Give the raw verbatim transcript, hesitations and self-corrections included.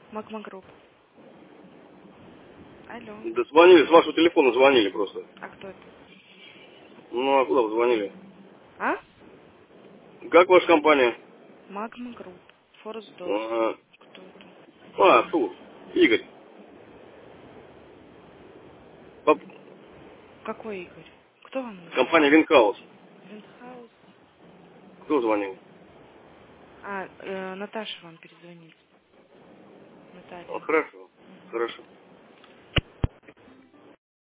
Магма Групп. Алло. Да звонили, с вашего телефона звонили просто. А кто это? Ну, а куда вы звонили? А? Как ваша компания? Магма Групп. Форс Дос. Ага. Кто это? А, фу, Игорь. Поп- Какой Игорь? Кто вам звонит? Компания Винкаус. Винхаус. Кто звонил? А, э, Наташа вам перезвонит. Ну, Наталья. хорошо, Мгм. хорошо.